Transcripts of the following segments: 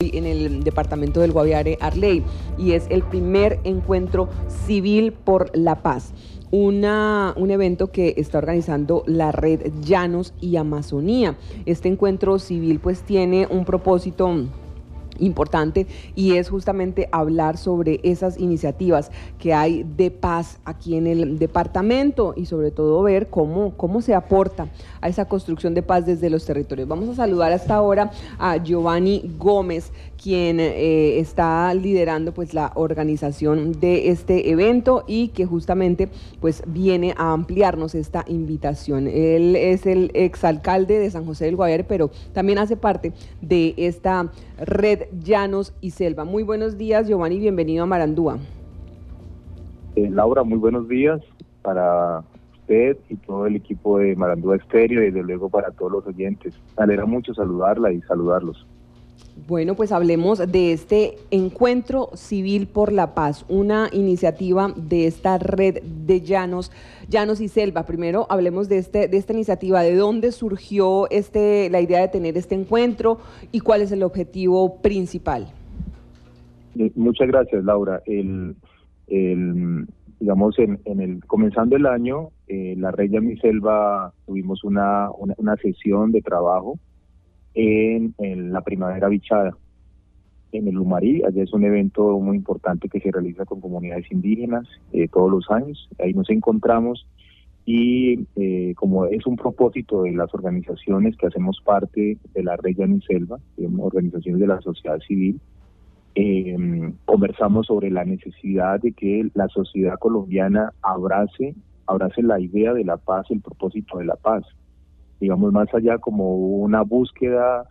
hoy en el departamento del Guaviare, Arley, y es el primer encuentro civil por la paz. Un evento que está organizando la red Llanos y Amazonía. Este encuentro civil pues tiene un propósito importante y es justamente hablar sobre esas iniciativas que hay de paz aquí en el departamento y sobre todo ver cómo se aporta a esa construcción de paz desde los territorios. Vamos a saludar hasta ahora a Giovanni Gómez, quien está liderando pues la organización de este evento y que justamente pues viene a ampliarnos esta invitación. Él es el exalcalde de San José del Guaviare, pero también hace parte de esta red Llanos y Selva. Muy buenos días, Giovanni, bienvenido a Marandúa. Laura, muy buenos días para usted y todo el equipo de Marandúa Estéreo y desde luego para todos los oyentes. Me alegra mucho saludarla y saludarlos. Bueno, pues hablemos de este Encuentro Civil por la Paz, una iniciativa de esta red de Llanos y Selva. Primero hablemos de esta iniciativa, de dónde surgió la idea de tener este encuentro y cuál es el objetivo principal. Muchas gracias, Laura. Digamos, comenzando el año, la red Llanos y Selva tuvimos una sesión de trabajo en la Primavera Bichada, en el Lumarí. Allá es un evento muy importante que se realiza con comunidades indígenas todos los años. Ahí nos encontramos y como es un propósito de las organizaciones que hacemos parte de la red Llanos y Selva, organizaciones de la sociedad civil, conversamos sobre la necesidad de que la sociedad colombiana abrace la idea de la paz, el propósito de la paz, digamos, más allá como una búsqueda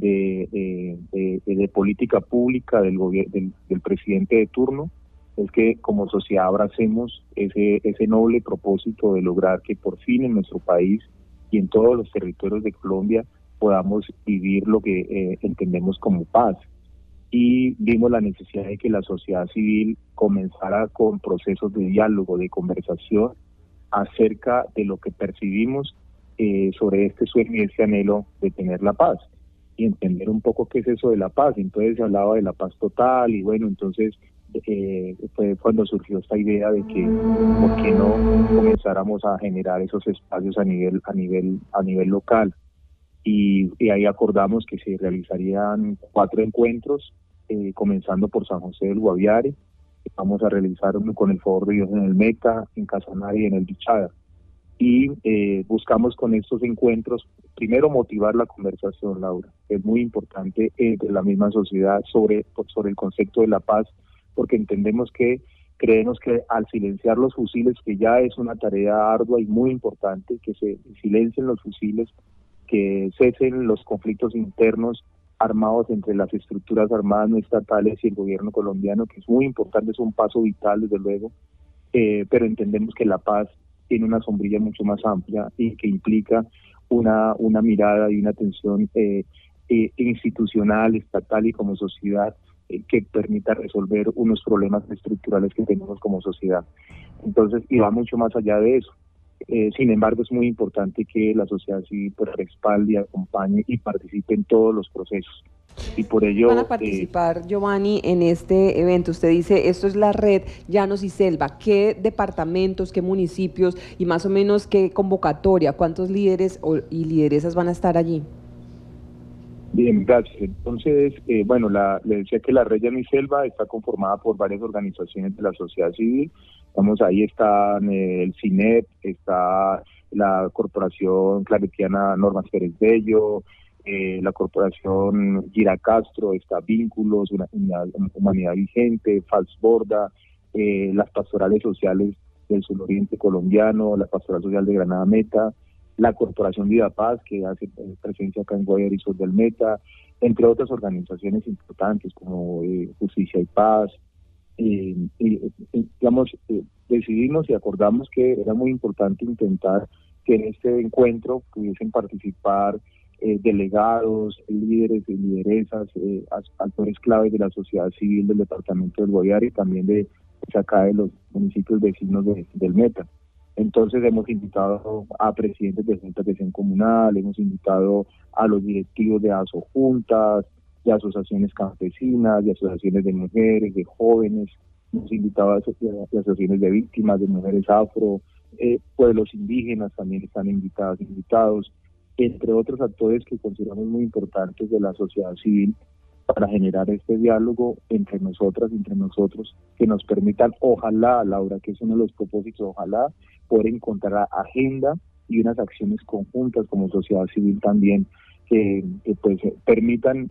de política pública del presidente de turno, es que como sociedad abracemos ese noble propósito de lograr que por fin en nuestro país y en todos los territorios de Colombia podamos vivir lo que entendemos como paz. Y vimos la necesidad de que la sociedad civil comenzara con procesos de diálogo, de conversación acerca de lo que percibimos sobre este sueño y este anhelo de tener la paz y entender un poco qué es eso de la paz. Entonces se hablaba de la paz total y bueno, entonces fue cuando surgió esta idea de que por qué no comenzáramos a generar esos espacios a nivel local. Y ahí acordamos que se realizarían 4 encuentros, comenzando por San José del Guaviare. Vamos a realizar uno con el favor de Dios en el Meta, en Casanare y en el Bichada. Y buscamos con estos encuentros, primero motivar la conversación, Laura. Es muy importante entre la misma sociedad sobre el concepto de la paz, porque creemos que al silenciar los fusiles, que ya es una tarea ardua y muy importante, que se silencien los fusiles, que cesen los conflictos internos armados entre las estructuras armadas no estatales y el gobierno colombiano, que es muy importante, es un paso vital desde luego, pero entendemos que la paz tiene una sombrilla mucho más amplia y que implica una mirada y una atención institucional, estatal y como sociedad que permita resolver unos problemas estructurales que tenemos como sociedad. Entonces, y va mucho más allá de eso. Sin embargo, es muy importante que la sociedad civil pues respalde, acompañe y participe en todos los procesos. Y por ello van a participar, Giovanni, en este evento. Usted dice, esto es la red Llanos y Selva. ¿Qué departamentos, qué municipios y más o menos qué convocatoria? ¿Cuántos líderes y lideresas van a estar allí? Bien, gracias. Entonces, bueno, le decía que la red Llanos y Selva está conformada por varias organizaciones de la sociedad civil. Ahí están el CINEP, está la Corporación Claretiana Normas Pérez Bello, la Corporación Gira Castro, está Vínculos, Humanidad Vigente, Falsborda, las pastorales sociales del suroriente colombiano, la pastoral social de Granada Meta, la Corporación Vida Paz, que hace presencia acá en Guaviare y Sur del Meta, entre otras organizaciones importantes como Justicia y Paz. Decidimos y acordamos que era muy importante intentar que en este encuentro pudiesen participar delegados, líderes y lideresas, actores claves de la sociedad civil del departamento del Guaviare y también de acá de los municipios vecinos del Meta. Entonces hemos invitado a presidentes de juntas de acción comunal, hemos invitado a los directivos de ASO Juntas, de asociaciones campesinas, de asociaciones de mujeres, de jóvenes, hemos invitado a asociaciones de víctimas, de mujeres afro, pueblos indígenas también están invitados, entre otros actores que consideramos muy importantes de la sociedad civil para generar este diálogo entre nosotras, entre nosotros, que nos permitan, ojalá, Laura, que es uno de los propósitos, ojalá poder encontrar agenda y unas acciones conjuntas como sociedad civil también que pues permitan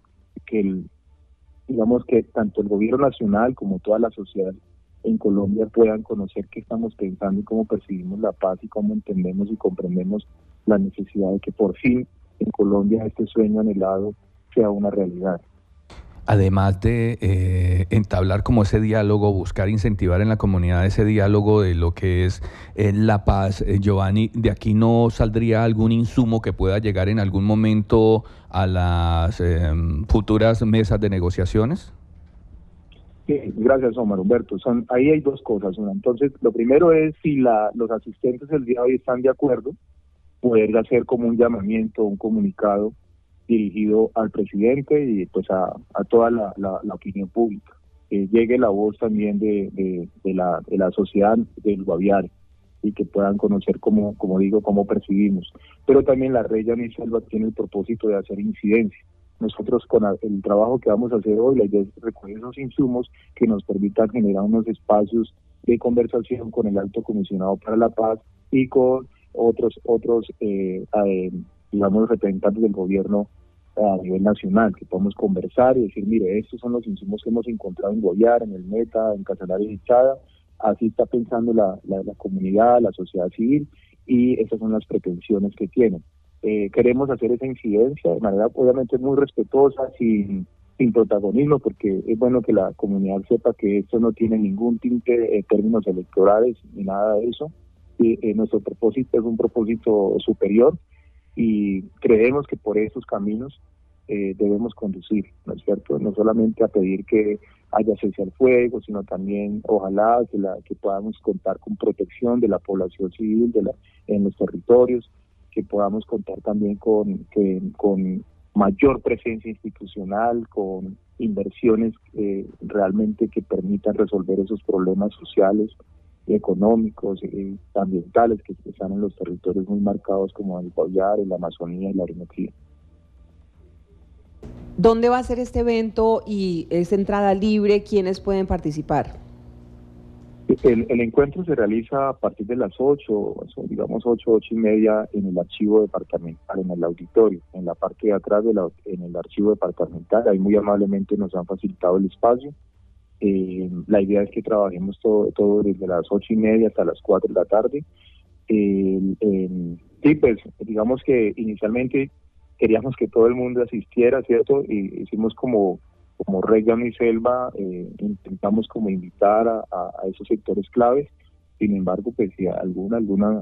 digamos que tanto el gobierno nacional como toda la sociedad en Colombia puedan conocer qué estamos pensando y cómo percibimos la paz y cómo entendemos y comprendemos la necesidad de que por fin en Colombia este sueño anhelado sea una realidad. Además de entablar como ese diálogo, buscar incentivar en la comunidad ese diálogo de lo que es la paz, Giovanni, ¿de aquí no saldría algún insumo que pueda llegar en algún momento a las futuras mesas de negociaciones? Sí, gracias, Omar Humberto. Ahí hay dos cosas. Una. Entonces, lo primero es si los asistentes del día de hoy están de acuerdo, poder hacer como un llamamiento, un comunicado dirigido al presidente y pues a toda la opinión pública. Que llegue la voz también de la sociedad del Guaviare y que puedan conocer como digo, cómo percibimos. Pero también la Red Llanos y Selva tiene el propósito de hacer incidencia. Nosotros con el trabajo que vamos a hacer hoy, la idea es recoger esos insumos que nos permitan generar unos espacios de conversación con el Alto Comisionado para la Paz y con otros digamos, representantes del gobierno a nivel nacional, que podamos conversar y decir, mire, estos son los insumos que hemos encontrado en Guaviare, en el Meta, en Casanare y Chada, así está pensando la comunidad, la sociedad civil, y esas son las pretensiones que tienen. Queremos hacer esa incidencia de manera obviamente muy respetuosa, sin protagonismo, porque es bueno que la comunidad sepa que esto no tiene ningún tinte en términos electorales ni nada de eso. Nuestro propósito es un propósito superior y creemos que por esos caminos debemos conducir, ¿no es cierto? No solamente a pedir que haya cese al fuego, sino también ojalá que podamos contar con protección de la población civil en los territorios, que podamos contar también con mayor presencia institucional, con inversiones realmente que permitan resolver esos problemas sociales, económicos, ambientales que están en los territorios muy marcados como el Guaviare, la Amazonía y la Orinoquía. ¿Dónde va a ser este evento y es entrada libre? ¿Quiénes pueden participar? El encuentro se realiza a partir de las 8, digamos 8:30 en el archivo departamental, en el auditorio, en la parte de atrás en el archivo departamental. Ahí muy amablemente nos han facilitado el espacio. La idea es que trabajemos todo desde las 8:30 hasta las 4 de la tarde. Sí, pues digamos que inicialmente queríamos que todo el mundo asistiera, ¿cierto? Y hicimos como Red Llanos y Selva, intentamos como invitar a esos sectores claves. Sin embargo, pues si alguna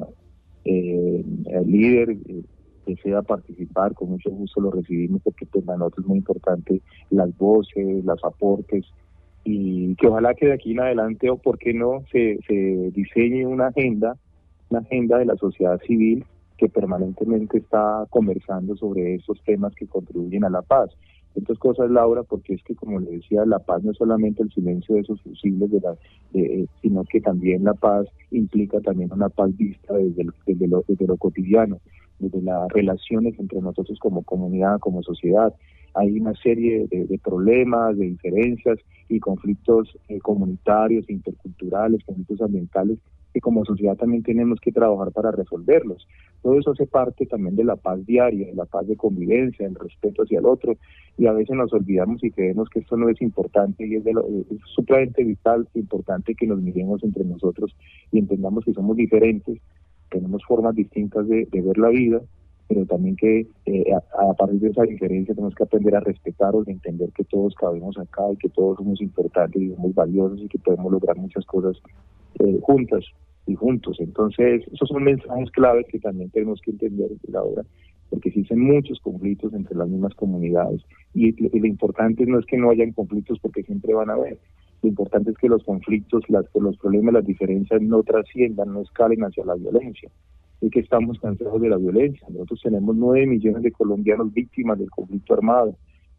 líder desea participar, con mucho gusto lo recibimos, porque pues para nosotros es muy importante las voces, los aportes, y que ojalá que de aquí en adelante, o por qué no, se diseñe una agenda de la sociedad civil que permanentemente está conversando sobre estos temas que contribuyen a la paz. Otras cosas, Laura, porque es que, como le decía, la paz no es solamente el silencio de esos fusibles, sino que también la paz implica también una paz vista desde lo cotidiano, desde las relaciones entre nosotros como comunidad, como sociedad. Hay una serie de problemas, de diferencias y conflictos comunitarios, interculturales, conflictos ambientales, que como sociedad también tenemos que trabajar para resolverlos. Todo eso hace parte también de la paz diaria, de la paz de convivencia, del respeto hacia el otro, y a veces nos olvidamos y creemos que esto no es importante, y es supremamente vital, importante que nos miremos entre nosotros y entendamos que somos diferentes, tenemos formas distintas de ver la vida, pero también que a partir de esa diferencia tenemos que aprender a respetarnos, y entender que todos cabemos acá y que todos somos importantes y somos valiosos y que podemos lograr muchas cosas juntas y juntos. Entonces, esos son mensajes claves que también tenemos que entender ahora, porque existen muchos conflictos entre las mismas comunidades, y lo importante no es que no hayan conflictos, porque siempre van a haber. Lo importante es que los conflictos, los problemas, las diferencias no trasciendan, no escalen hacia la violencia. Y que estamos cansados de la violencia. Nosotros tenemos 9 millones de colombianos víctimas del conflicto armado.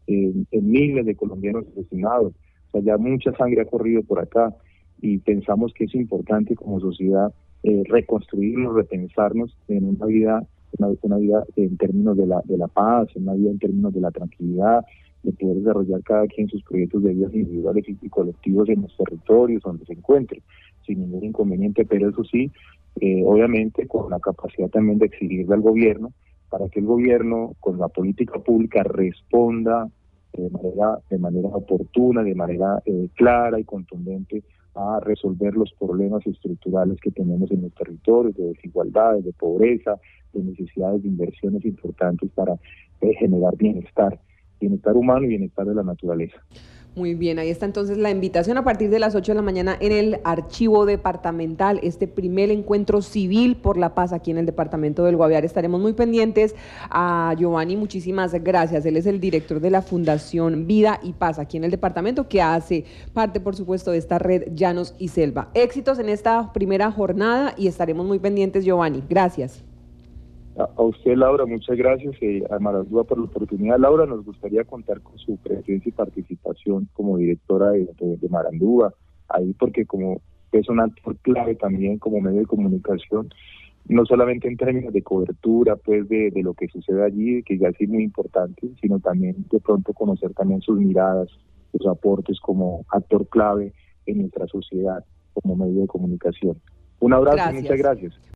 en miles de colombianos asesinados. O sea, ya mucha sangre ha corrido por acá y pensamos que es importante como sociedad reconstruirnos, repensarnos en una vida en términos de la paz, una vida en términos de la tranquilidad, de poder desarrollar cada quien sus proyectos de vida individuales y colectivos en los territorios donde se encuentre, sin ningún inconveniente, pero eso sí, obviamente con la capacidad también de exigirle al gobierno, para que el gobierno con la política pública responda de manera oportuna, de manera clara y contundente a resolver los problemas estructurales que tenemos en los territorios, de desigualdades, de pobreza, de necesidades de inversiones importantes para generar bienestar humano y bienestar de la naturaleza. Muy bien, ahí está entonces la invitación a partir de las 8 de la mañana en el Archivo Departamental, este primer encuentro civil por la paz aquí en el departamento del Guaviare. Estaremos muy pendientes. A Giovanni, muchísimas gracias. Él es el director de la Fundación Vida y Paz aquí en el departamento, que hace parte, por supuesto, de esta red Llanos y Selva. Éxitos en esta primera jornada y estaremos muy pendientes, Giovanni. Gracias. A usted, Laura, muchas gracias, a Marandúa por la oportunidad. Laura, nos gustaría contar con su presencia y participación como directora de Marandúa, ahí porque como es un actor clave también como medio de comunicación, no solamente en términos de cobertura pues de lo que sucede allí, que ya es muy importante, sino también de pronto conocer también sus miradas, sus aportes como actor clave en nuestra sociedad como medio de comunicación. Un abrazo, muchas gracias.